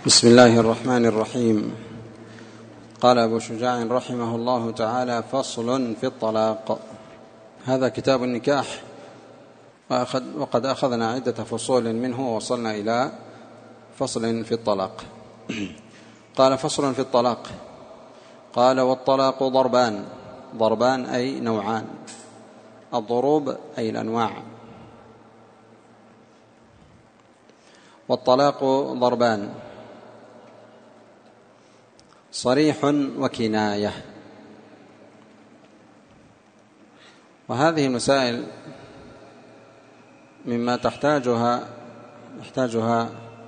بسم الله الرحمن الرحيم. قال أبو شجاع رحمه الله تعالى: فصل في الطلاق. هذا كتاب النكاح، وقد أخذنا عدة فصول منه ووصلنا إلى فصل في الطلاق. قال: فصل في الطلاق. قال: والطلاق ضربان. ضربان أي نوعان، الضروب أي الأنواع. والطلاق ضربان: صريح وكناية. وهذه المسائل مما يحتاجها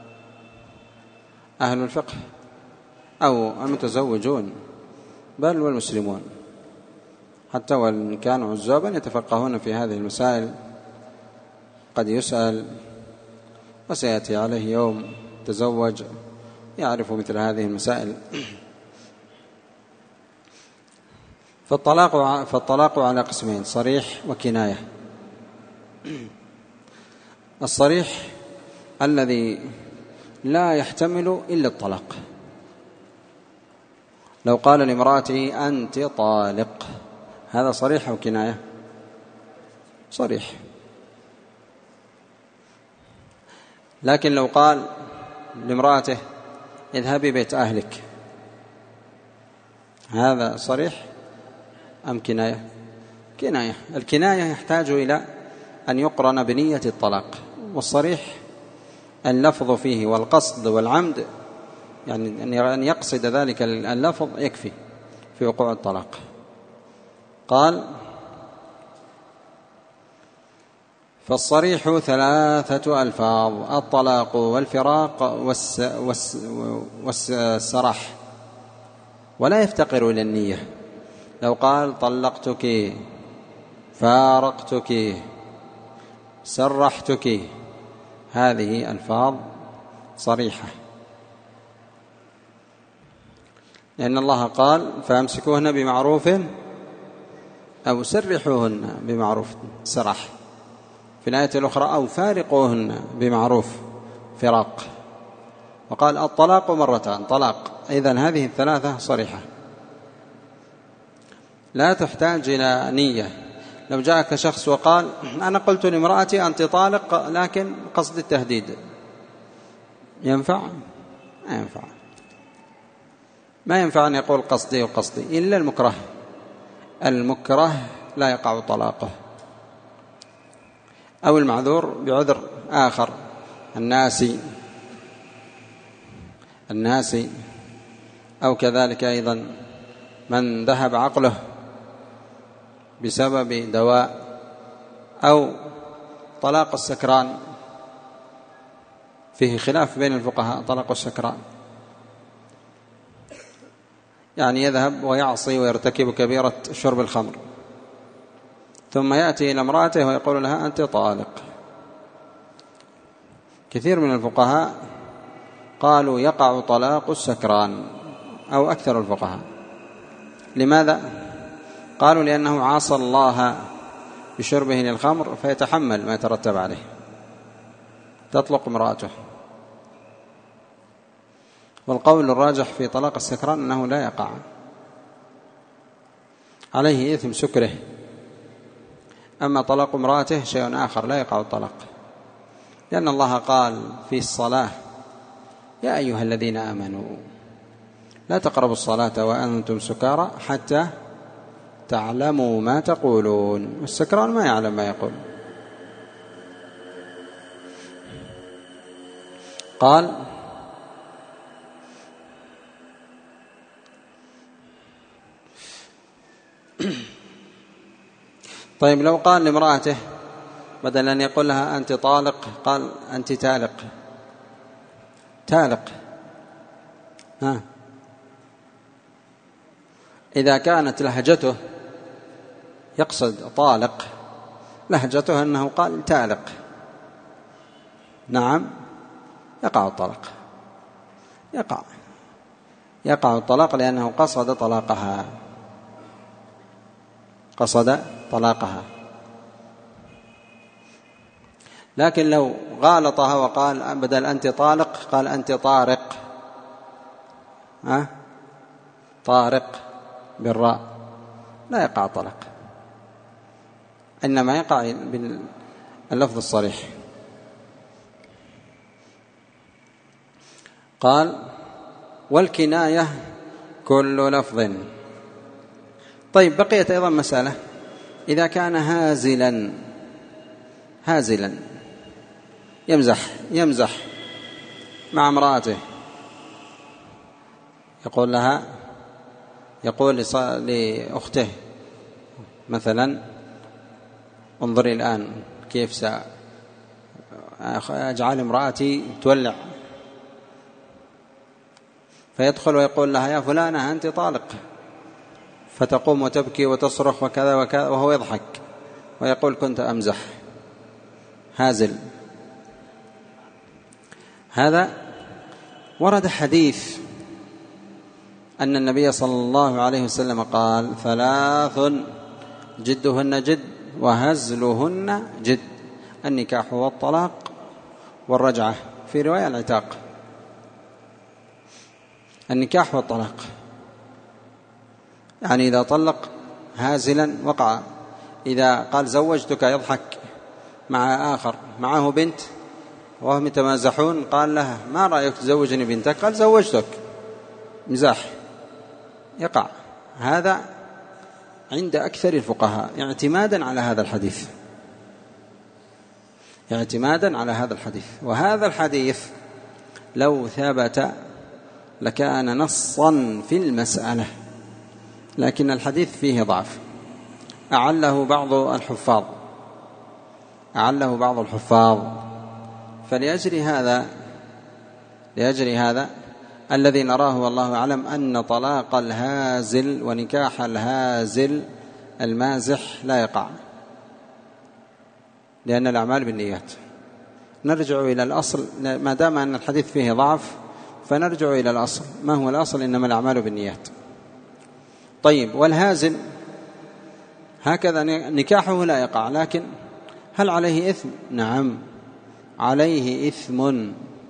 أهل الفقه أو المتزوجون بل والمسلمون، حتى وإن كانوا عزابا يتفقهون في هذه المسائل. قد يسأل وسيأتي عليه يوم تزوج يعرف مثل هذه المسائل. فالطلاق على قسمين: صريح وكناية. الصريح الذي لا يحتمل إلا الطلاق. لو قال لامرأته: أنت طالق، هذا صريح أو كناية؟ صريح. لكن لو قال لامرأته: اذهبي بيت أهلك، هذا صريح أم كناية؟ كناية. الكناية يحتاج إلى أن يقرن بنية الطلاق، والصريح اللفظ فيه والقصد والعمد، يعني أن يقصد ذلك اللفظ يكفي في وقوع الطلاق. قال: فالصريح 3 ألفاظ: الطلاق والفراق والسراح، ولا يفتقر إلى النية. لو قال: طلقتك، فارقتك، سرحتك، هذه ألفاظ صريحة، لأن الله قال: فامسكوهن بمعروف أو سرحوهن بمعروف، سراح. في الآية الأخرى: أو فارقوهن بمعروف، فراق. وقال: الطلاق مرتان، طلاق. إذن هذه 3 صريحة، لا تحتاج إلى نية. لو جاءك شخص وقال: أنا قلت لامرأتي أنت طالق، لكن قصد التهديد، ينفع؟ ما ينفع. ما ينفع أن يقول قصدي وقصدي، إلا المكره. المكره لا يقع طلاقه، أو المعذور بعذر آخر، الناسي، أو كذلك أيضا من ذهب عقله بسبب دواء، أو طلاق السكران. فيه خلاف بين الفقهاء طلاق السكران، يعني يذهب ويعصي ويرتكب كبيرة شرب الخمر، ثم يأتي إلى امرأته ويقول لها: أنت طالق. كثير من الفقهاء قالوا يقع طلاق السكران، أو أكثر الفقهاء. لماذا؟ قالوا: لأنه عاصى الله بشربه للخمر، فيتحمل ما يترتب عليه، تطلق امرأته. والقول الراجح في طلاق السكران أنه لا يقع عليه إثم سكره. أما طلاق امرأته شيء آخر، لا يقع الطلاق، لأن الله قال في الصلاة: يا أيها الذين آمنوا لا تقربوا الصلاة وأنتم سكارى حتى تعلموا ما تقولون. والسكران ما يعلم ما يقول. قال: طيب، لو قال لامرأته بدل أن يقول لها أنت طالق قال: أنت تالق. إذا كانت لهجته يقصد طالق، لهجته أنه قال تالق، نعم، يقع الطلاق. يقع الطلاق لأنه قصد طلاقها. لكن لو غالطها وقال بدل أنت طالق قال أنت طارق، طارق بالراء لا يقع طلاق، إنما يقع باللفظ الصريح. قال والكناية كل لفظ. طيب بقيت أيضا مسألة، إذا كان هازلا يمزح مع امرأته، يقول لأخته مثلا انظري الآن كيف سأجعل امرأتي تولع، فيدخل ويقول لها يا فلانة أنت طالق، فتقوم وتبكي وتصرخ وكذا وكذا، وهو يضحك ويقول كنت أمزح. هازل. هذا ورد حديث أن النبي صلى الله عليه وسلم قال 3 جدهن جد وهزلهن جد: النكاح والطلاق والرجعة، في رواية العتاق. النكاح والطلاق، يعني إذا طلق هازلا وقع. إذا قال زوجتك يضحك مع آخر معه بنت وهم يتمازحون، قال لها ما رأيك تزوجني بنتك؟ قال زوجتك، مزاح، يقع. هذا عند أكثر الفقهاء اعتمادا على هذا الحديث. وهذا الحديث لو ثبت لكان نصا في المسألة، لكن الحديث فيه ضعف، أعله بعض الحفاظ. فلأجل هذا الذي نراه والله أعلم أن طلاق الهازل ونكاح الهازل المازح لا يقع، لأن الأعمال بالنيات. نرجع إلى الأصل، ما دام أن الحديث فيه ضعف فنرجع إلى الأصل. ما هو الأصل؟ إنما الأعمال بالنيات. طيب، والهازل هكذا نكاحه لا يقع، لكن هل عليه إثم؟ نعم عليه إثم،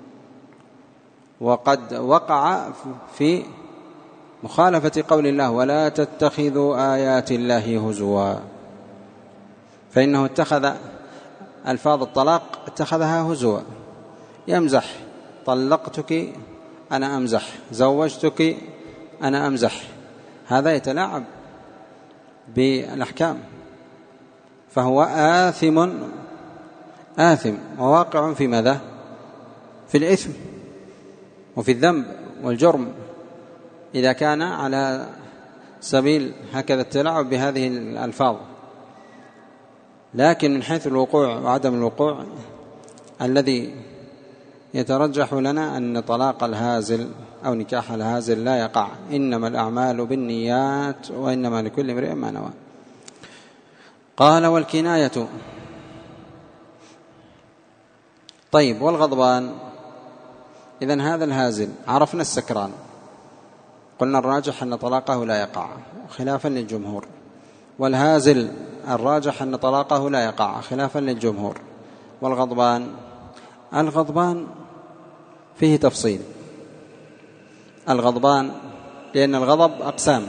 وقد وقع في مخالفة قول الله ولا تتخذوا آيات الله هزوا، فإنه اتخذ ألفاظ الطلاق اتخذها هزوا، يمزح: طلقتك أنا أمزح، زوجتك أنا أمزح. هذا يتلاعب بالأحكام، فهو آثم وواقع في ماذا؟ في الإثم وفي الذنب والجرم، إذا كان على سبيل هكذا التلاعب بهذه الألفاظ. لكن من حيث الوقوع وعدم الوقوع، الذي يترجح لنا أن طلاق الهازل أو نكاح الهازل لا يقع، إنما الأعمال بالنيات وإنما لكل امرئ ما نوى. قال والكناية. طيب، والغضبان. إذن هذا الهازل عرفنا السكران، قلنا الراجح أن طلاقه لا يقع خلافا للجمهور، والهازل الراجح أن طلاقه لا يقع خلافا للجمهور. والغضبان، الغضبان فيه تفصيل. الغضبان لأن الغضب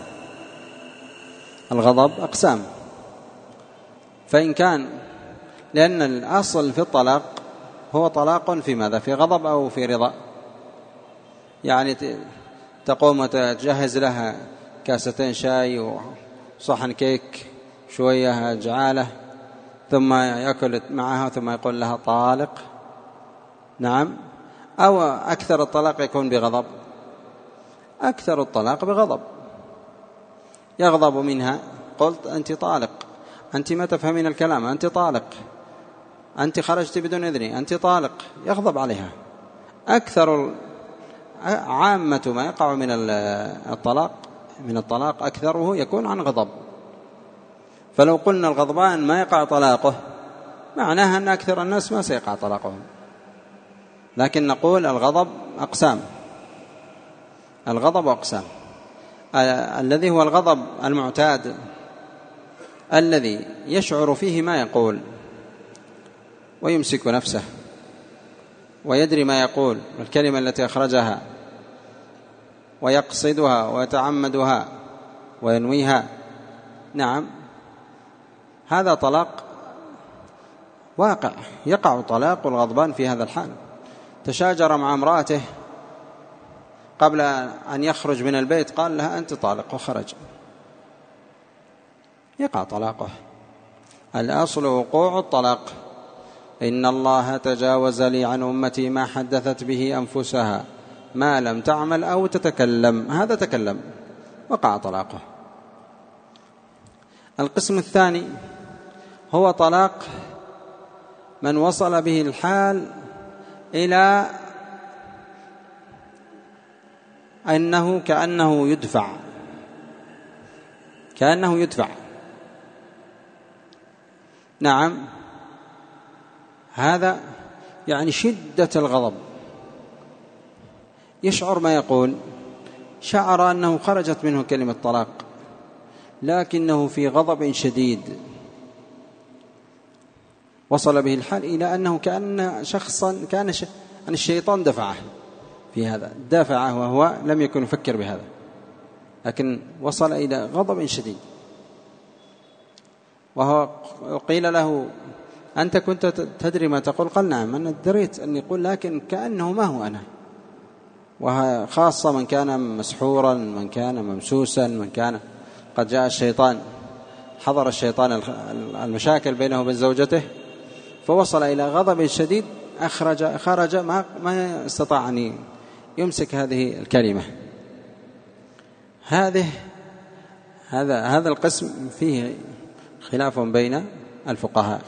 أقسام، فإن كان، لأن الأصل في الطلاق هو طلاق في ماذا؟ في غضب أو في رضا؟ يعني تقوم وتجهز لها 2 شاي وصحن كيك شوية جعالة، ثم يأكل معها ثم يقول لها طالق. نعم. أو أكثر الطلاق يكون بغضب؟ أكثر الطلاق بغضب، يغضب منها: قلت أنت طالق، أنت ما تفهمين الكلام، أنت طالق، أنت خرجت بدون إذني، أنت طالق. يغضب عليها. عامة ما يقع من الطلاق أكثره يكون عن غضب. فلو قلنا الغضبان ما يقع طلاقه، معناها أن أكثر الناس ما سيقع طلاقهم. لكن نقول الغضب أقسام. الذي هو الغضب المعتاد، الذي يشعر فيه ما يقول ويمسك نفسه ويدري ما يقول، والكلمة التي أخرجها ويقصدها ويتعمدها وينويها، نعم، هذا طلاق واقع، يقع طلاق الغضبان في هذا الحال. تشاجر مع امرأته قبل أن يخرج من البيت، قال لها أنت طالق وخرج، يقع طلاقه. الأصل وقوع الطلاق. إن الله تجاوز لي عن أمتي ما حدثت به أنفسها ما لم تعمل أو تتكلم، هذا تكلم، وقع طلاقه. القسم الثاني هو طلاق من وصل به الحال إلى أنه كأنه يدفع، نعم، هذا يعني شدة الغضب، يشعر ما يقول، شعر أنه خرجت منه كلمة طلاق لكنه في غضب شديد، وصل به الحال إلى أنه كأن شخصا كان أن الشيطان دفعه في هذا، دافعه وهو لم يكن يفكر بهذا، لكن وصل إلى غضب شديد. وهو قيل له أنت كنت تدري ما تقول؟ قال نعم أنا دريت أن يقول، لكن كأنه ما هو أنا. وخاصة من كان مسحورا، من كان ممسوسا، من كان قد جاء الشيطان، حضر الشيطان المشاكل بينه وبين زوجته، فوصل إلى غضب شديد، خرج ما استطاع أن يمسك هذه الكلمة. هذا القسم فيه خلاف بين الفقهاء،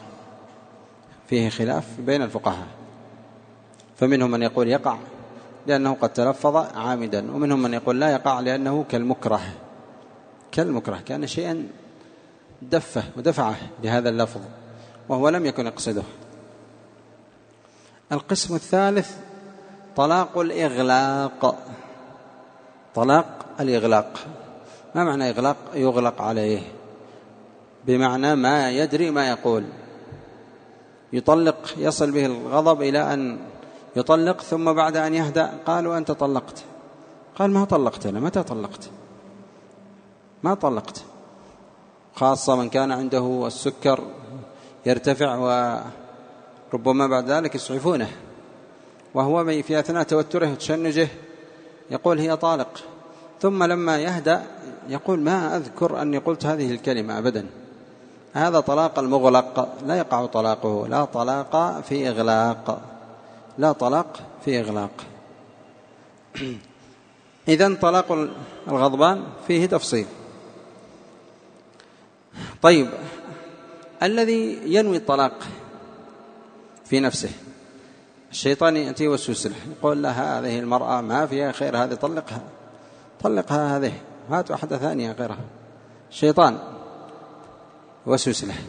فمنهم من يقول يقع لأنه قد تلفظ عامدا، ومنهم من يقول لا يقع لأنه كالمكره، كان شيئا دفه ودفعه لهذا اللفظ وهو لم يكن يقصده. القسم الثالث طلاق الإغلاق. ما معنى إغلاق؟ يغلق عليه، بمعنى ما يدري ما يقول، يطلق، يصل به الغضب إلى أن يطلق، ثم بعد أن يهدأ قالوا أنت طلقت، قال ما طلقت أنا، متى طلقت؟ ما طلقت. خاصة من كان عنده السكر يرتفع وربما بعد ذلك يسعفونه، وهو في أثناء توتره وتشنجه يقول هي طالق، ثم لما يهدأ يقول ما أذكر أني قلت هذه الكلمة أبدا. هذا طلاق المغلق، لا يقع طلاقه، لا طلاق في إغلاق. إذن طلاق الغضبان فيه تفصيل. طيب، الذي ينوي الطلاق في نفسه، الشيطان يأتي وسوس له، يقول لها هذه المرأة ما فيها خير، هذه طلقها هذه، هات واحدة ثانية غيرها. الشيطان وسوس له،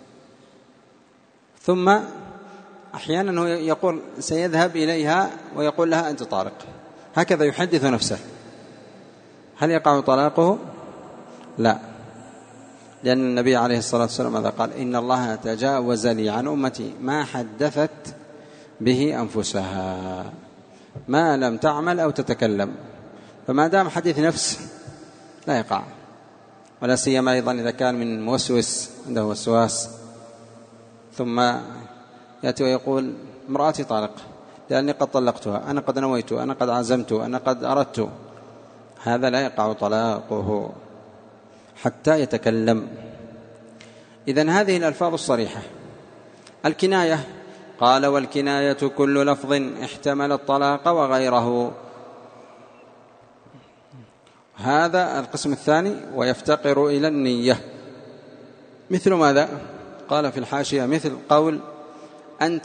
ثم أحيانا يقول سيذهب إليها ويقول لها أنت طالق، هكذا يحدث نفسه. هل يقع طلاقه؟ لا، لأن النبي عليه الصلاة والسلام ماذا قال؟ إن الله تجاوز لي عن أمتي ما حدثت به أنفسها ما لم تعمل أو تتكلم. فما دام حديث نفس لا يقع، ولا سيما أيضا إذا كان من موسوس عنده وسواس، ثم يأتي ويقول امرأتي طالق لأني قد طلقتها، أنا قد نويت، أنا قد عزمت، أنا قد أردت، هذا لا يقع طلاقه حتى يتكلم. إذن هذه الألفاظ الصريحة. الكناية، قال والكناية كل لفظ احتمل الطلاق وغيره. هذا القسم الثاني، ويفتقر إلى النية. مثل ماذا؟ قال في الحاشية مثل قول أنت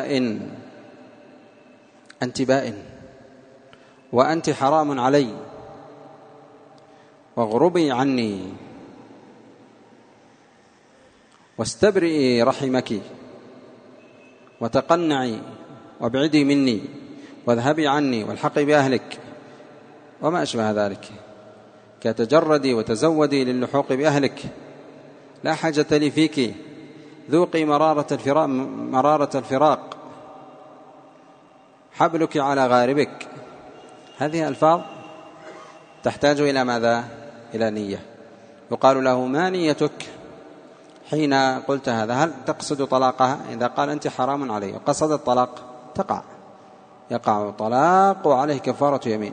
بائن وأنت حرام علي واغربي عني واستبرئي رحمك وتقنعي وابعدي مني واذهبي عني والحقي بأهلك وما أشبه ذلك، كتجردي وتزودي للحوق بأهلك، لا حاجة لي فيك، ذوقي مرارة الفراق، حبلك على غاربك. هذه ألفاظ تحتاج إلى ماذا؟ إلى نية. يقال له: ما نيتك حين قلت هذا؟ هل تقصد طلاقها؟ إذا قال: أنت حرام علي، وقصد الطلاق، يقع طلاق وعليه كفارة يمين.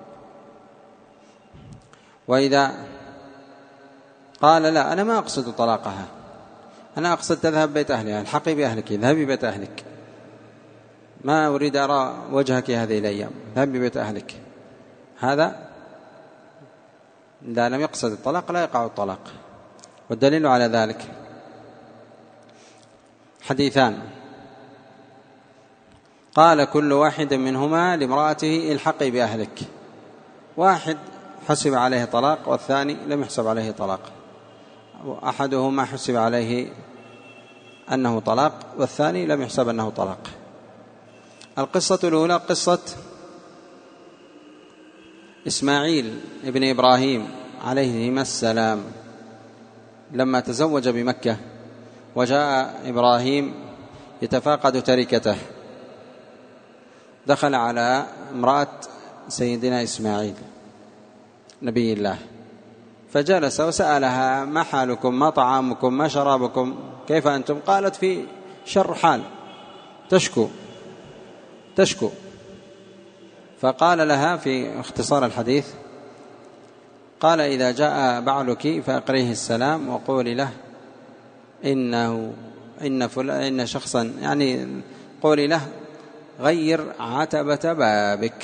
وإذا قال: لا، أنا ما أقصد طلاقها، أنا أقصد تذهب بيت أهلها، الحقي بأهلك، ذهبي بيت أهلك، ما أريد أرى وجهك هذه الأيام، ذهبي بيت أهلك، هذا إذا لم يقصد الطلاق لا يقع الطلاق. والدليل على ذلك حديثان: قال كل واحد منهما لامرأته: الحقي بأهلك. واحد حسب عليه طلاق، والثاني لم يحسب عليه طلاق. أحدهما حسب عليه أنه طلاق، والثاني لم يحسب أنه طلاق. القصة الأولى قصة إسماعيل ابن إبراهيم عليهما السلام، لما تزوج بمكة وجاء إبراهيم يتفاقد تركته، دخل على امرأة سيدنا إسماعيل نبي الله، فجلس وسألها: ما حالكم؟ ما طعامكم؟ ما شرابكم؟ كيف أنتم؟ قالت: في شر حال، تشكو. فقال لها في اختصار الحديث، قال: إذا جاء بعلك فأقريه السلام وقولي له إن شخصا، يعني قولي له: غير عتبة بابك.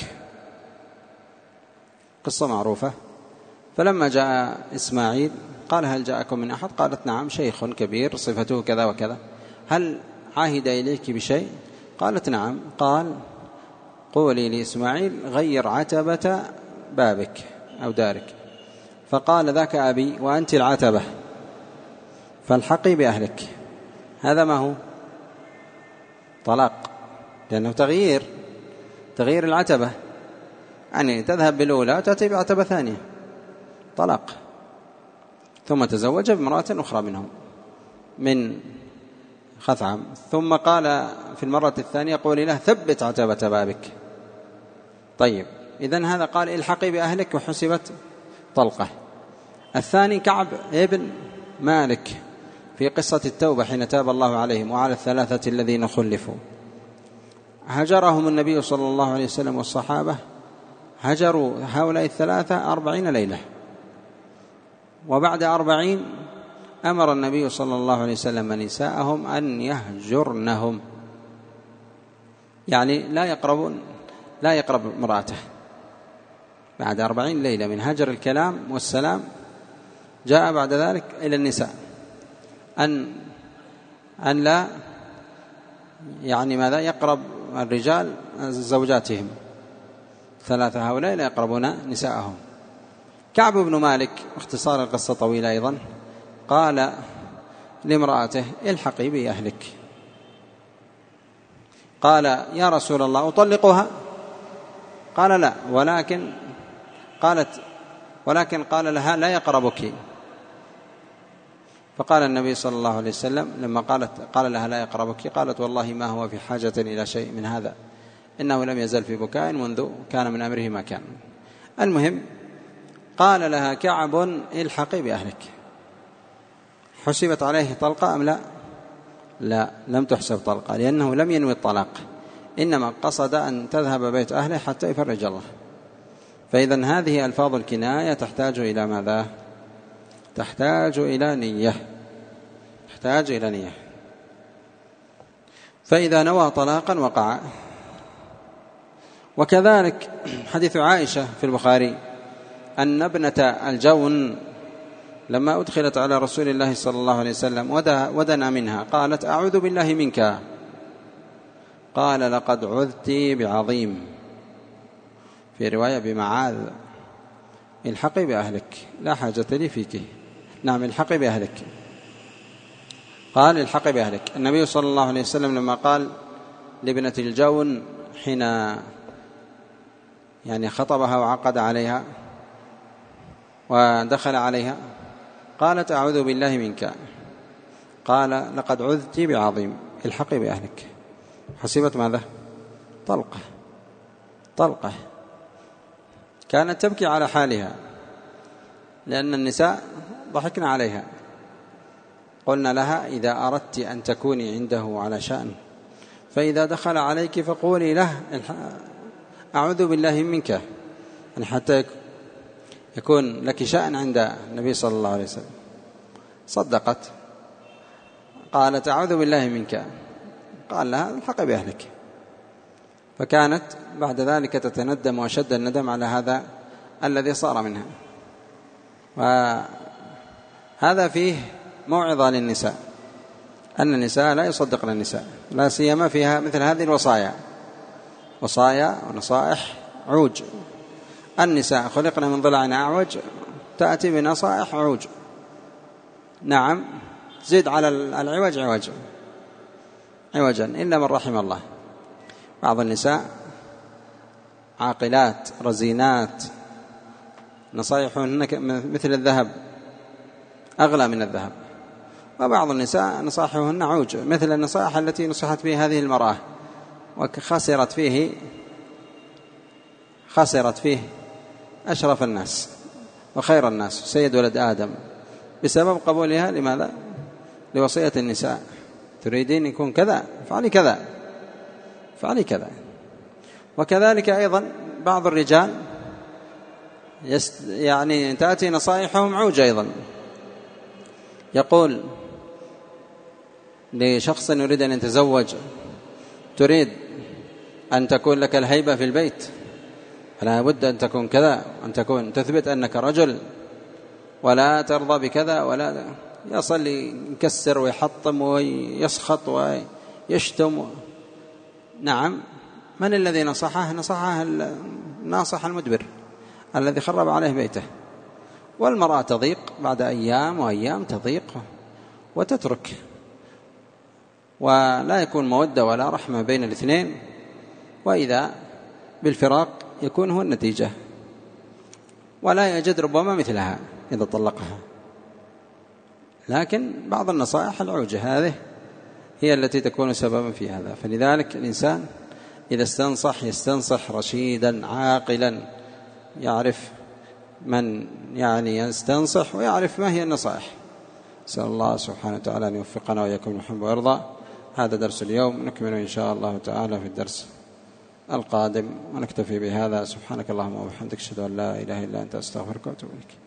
قصة معروفة. فلما جاء إسماعيل قال: هل جاءكم من أحد؟ قالت: نعم، شيخ كبير صفته كذا وكذا. هل عاهد إليك بشيء؟ قالت: نعم. قال: قولي لإسماعيل: غير عتبة بابك أو دارك. فقال: ذاك أبي وأنت العتبة، فالحقي بأهلك. هذا ما هو؟ طلاق، لأنه تغيير العتبة، يعني تذهب بالأولى وتأتي بعتبة ثانية، طلاق. ثم تزوج بامرأة أخرى منهم من خثعم، ثم قال في المرة الثانية: قولي له: ثبت عتبة بابك. طيب، إذن هذا قال: الحقي بأهلك، وحسبت طلقة. الثاني كعب ابن مالك في قصة التوبة حين تاب الله عليهم وعلى الثلاثة الذين خلفوا، هجرهم النبي صلى الله عليه وسلم والصحابة، هجروا هؤلاء الثلاثة 40 ليلة، وبعد 40 أمر النبي صلى الله عليه وسلم نساءهم أن يهجرنهم، يعني لا يقرب امرأته. بعد 40 ليلة من هجر الكلام والسلام، جاء بعد ذلك إلى النساء أن لا، يعني ماذا؟ يقرب الرجال زوجاتهم، ثلاثة هؤلاء لا يقربون نساءهم. كعب بن مالك، اختصار القصة طويلة أيضا، قال لامرأته: الحقي بأهلك. قال: يا رسول الله، أطلقها؟ قال: لا، ولكن قال لها: لا يقربك. فقال النبي صلى الله عليه وسلم لما قال لها: لا يقربك، قالت: والله ما هو في حاجة إلى شيء من هذا، إنه لم يزل في بكاء منذ كان من أمره ما كان. المهم، قال لها كعب: الحقي بأهلك. حسبت عليه طلقة أم لا؟ لا، لم تحسب طلقة، لأنه لم ينوي الطلاق، إنما قصد أن تذهب بيت أهله حتى يفرج الله. فإذن هذه ألفاظ الكناية تحتاج إلى ماذا؟ تحتاج إلى نية. فإذا نوى طلاقا وقع. وكذلك حديث عائشة في البخاري أن ابنة الجون لما أدخلت على رسول الله صلى الله عليه وسلم ودنا منها، قالت: أعوذ بالله منك. قال: لقد عذت بعظيم، في رواية بمعاذ. الحقي بأهلك، لا حاجة لي فيك. نعم، الحقي بأهلك. قال: الحقي بأهلك. النبي صلى الله عليه وسلم لما قال لابنة الجون حين يعني خطبها وعقد عليها ودخل عليها، قالت: أعوذ بالله منك. قال: لقد عذت بعظيم، الحقي بأهلك. حسبت ماذا؟ طلقة. كانت تبكي على حالها لأن النساء ضحكن عليها. قلنا لها: إذا أردت أن تكوني عنده على شأن فإذا دخل عليك فقولي له: أعوذ بالله منك، يعني حتى يكون لك شأن عند النبي صلى الله عليه وسلم. صدقت، قالت: أعوذ بالله منك. قال لها: الحقي بأهلك. فكانت بعد ذلك تتندم وأشد الندم على هذا الذي صار منها. وهذا فيه موعظة للنساء، أن النساء لا يصدقن النساء، لا سيما فيها مثل هذه الوصايا، وصايا ونصائح عوج. النساء خلقن من ضلع أعوج، تأتي بنصائح عوج. نعم، زد على العوج عوجا إلا من رحم الله. بعض النساء عاقلات رزينات، نصائحهن مثل الذهب، أغلى من الذهب. وبعض النساء نصائحهن عوج، مثل النصائح التي نصحت به هذه المرأة، وخسرت فيه أشرف الناس وخير الناس، سيد ولد آدم، بسبب قبولها. لماذا؟ لوصية النساء: تريدين يكون كذا فعلي كذا فعلي كذا. وكذلك أيضا بعض الرجال يعني تأتي نصائحهم عوج أيضا. يقول لشخص يريد أن يتزوج: تريد أن تكون لك الهيبة في البيت، فلا بد أن تكون كذا، أن تكون تثبت أنك رجل، ولا ترضى بكذا، ولا يصل يكسر ويحطم ويسخط ويشتم. نعم، من الذي نصحه؟ الناصح المدبر الذي خرب عليه بيته. والمرأة تضيق بعد أيام وأيام، تضيق وتترك، ولا يكون مودة ولا رحمة بين الاثنين، وإذا بالفراق يكون هو النتيجة، ولا يجد ربما مثلها إذا طلقها. لكن بعض النصائح العوجة هذه هي التي تكون سببا في هذا. فلذلك الإنسان إذا استنصح يستنصح رشيدا عاقلا، يعرف من يعني يستنصح ويعرف ما هي النصائح. أسأل الله سبحانه وتعالى أن يوفقنا وإياكم المحب ويرضى. هذا درس اليوم، نكمل إن شاء الله تعالى في الدرس القادم، ونكتفي بهذا. سبحانك اللهم وبحمدك، أشهد أن لا إله إلا أنت، أستغفرك وأتوب إليك.